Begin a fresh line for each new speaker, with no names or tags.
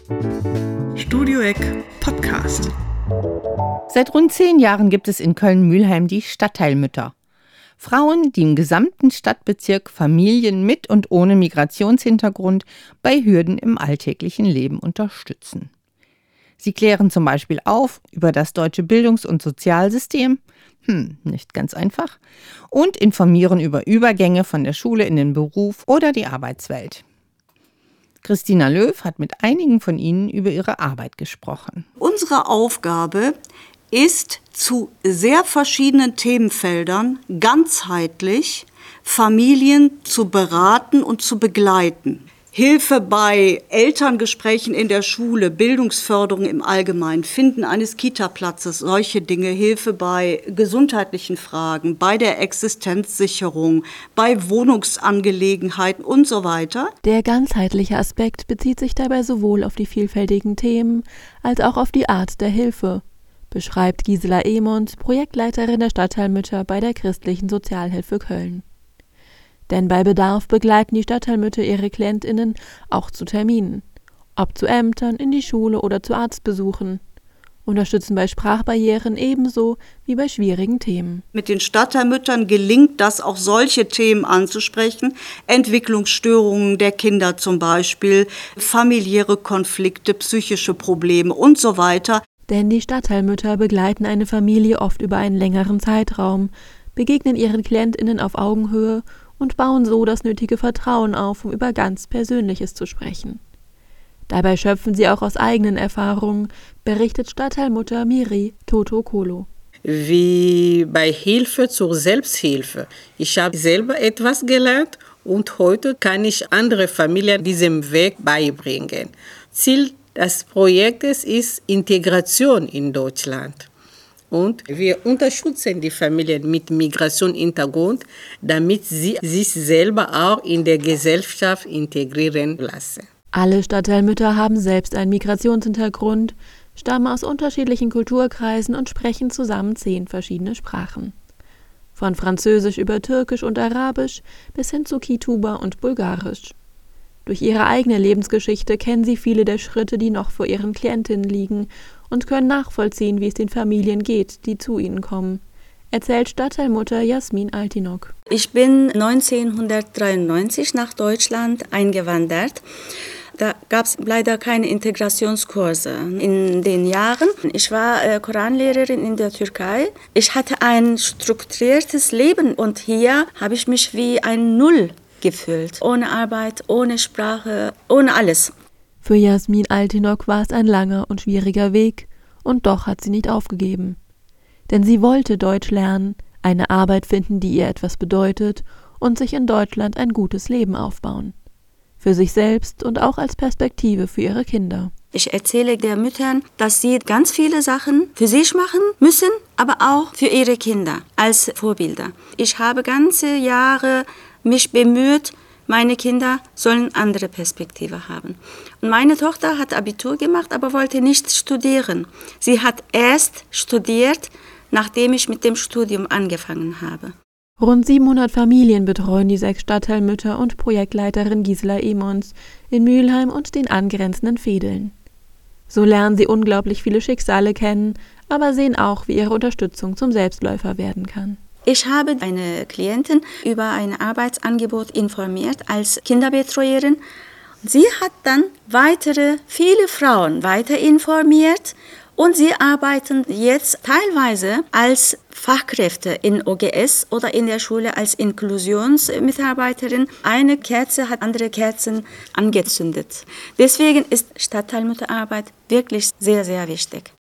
Studio Eck Podcast.
Seit rund 10 Jahren gibt es in Köln-Mülheim die Stadtteilmütter. Frauen, die im gesamten Stadtbezirk Familien mit und ohne Migrationshintergrund bei Hürden im alltäglichen Leben unterstützen. Sie klären zum Beispiel auf über das deutsche Bildungs- und Sozialsystem, nicht ganz einfach, und informieren über Übergänge von der Schule in den Beruf oder die Arbeitswelt. Christina Löw hat mit einigen von ihnen über ihre Arbeit gesprochen.
Unsere Aufgabe ist, zu sehr verschiedenen Themenfeldern ganzheitlich Familien zu beraten und zu begleiten. Hilfe bei Elterngesprächen in der Schule, Bildungsförderung im Allgemeinen, Finden eines Kita-Platzes, solche Dinge, Hilfe bei gesundheitlichen Fragen, bei der Existenzsicherung, bei Wohnungsangelegenheiten und so weiter.
Der ganzheitliche Aspekt bezieht sich dabei sowohl auf die vielfältigen Themen als auch auf die Art der Hilfe, beschreibt Gisela Emond, Projektleiterin der Stadtteilmütter bei der Christlichen Sozialhilfe Köln. Denn bei Bedarf begleiten die Stadtteilmütter ihre KlientInnen auch zu Terminen, ob zu Ämtern, in die Schule oder zu Arztbesuchen, unterstützen bei Sprachbarrieren ebenso wie bei schwierigen Themen.
Mit den Stadtteilmüttern gelingt das, auch solche Themen anzusprechen, Entwicklungsstörungen der Kinder zum Beispiel, familiäre Konflikte, psychische Probleme und so weiter.
Denn die Stadtteilmütter begleiten eine Familie oft über einen längeren Zeitraum, begegnen ihren KlientInnen auf Augenhöhe und bauen so das nötige Vertrauen auf, um über ganz Persönliches zu sprechen. Dabei schöpfen sie auch aus eigenen Erfahrungen, berichtet Stadtteilmutter Miri Toto-Kolo.
Wie bei Hilfe zur Selbsthilfe. Ich habe selber etwas gelernt und heute kann ich andere Familien diesem Weg beibringen. Ziel des Projektes ist Integration in Deutschland. Und wir unterstützen die Familien mit Migrationshintergrund, damit sie sich selber auch in der Gesellschaft integrieren lassen.
Alle Stadtteilmütter haben selbst einen Migrationshintergrund, stammen aus unterschiedlichen Kulturkreisen und sprechen zusammen 10 verschiedene Sprachen. Von Französisch über Türkisch und Arabisch bis hin zu Kituba und Bulgarisch. Durch ihre eigene Lebensgeschichte kennen sie viele der Schritte, die noch vor ihren Klientinnen liegen, und können nachvollziehen, wie es den Familien geht, die zu ihnen kommen, erzählt Stadtteilmutter Jasmin Altinok.
Ich bin 1993 nach Deutschland eingewandert. Da gab es leider keine Integrationskurse in den Jahren. Ich war Koranlehrerin in der Türkei. Ich hatte ein strukturiertes Leben und hier habe ich mich wie ein Null gefühlt. Ohne Arbeit, ohne Sprache, ohne alles.
Für Jasmin Altinok war es ein langer und schwieriger Weg, und doch hat sie nicht aufgegeben. Denn sie wollte Deutsch lernen, eine Arbeit finden, die ihr etwas bedeutet, und sich in Deutschland ein gutes Leben aufbauen. Für sich selbst und auch als Perspektive für ihre Kinder.
Ich erzähle der Müttern, dass sie ganz viele Sachen für sich machen müssen, aber auch für ihre Kinder als Vorbilder. Ich habe ganze Jahre mich bemüht, meine Kinder sollen andere Perspektive haben. Und meine Tochter hat Abitur gemacht, aber wollte nicht studieren. Sie hat erst studiert, nachdem ich mit dem Studium angefangen habe.
Rund 700 Familien betreuen die 6 Stadtteilmütter und Projektleiterin Gisela Emons in Mülheim und den angrenzenden Vedeln. So lernen sie unglaublich viele Schicksale kennen, aber sehen auch, wie ihre Unterstützung zum Selbstläufer werden kann.
Ich habe eine Klientin über ein Arbeitsangebot informiert als Kinderbetreuerin. Sie hat dann viele Frauen weiter informiert und sie arbeiten jetzt teilweise als Fachkräfte in OGS oder in der Schule als Inklusionsmitarbeiterin. Eine Kerze hat andere Kerzen angezündet. Deswegen ist Stadtteilmütterarbeit wirklich sehr, sehr wichtig.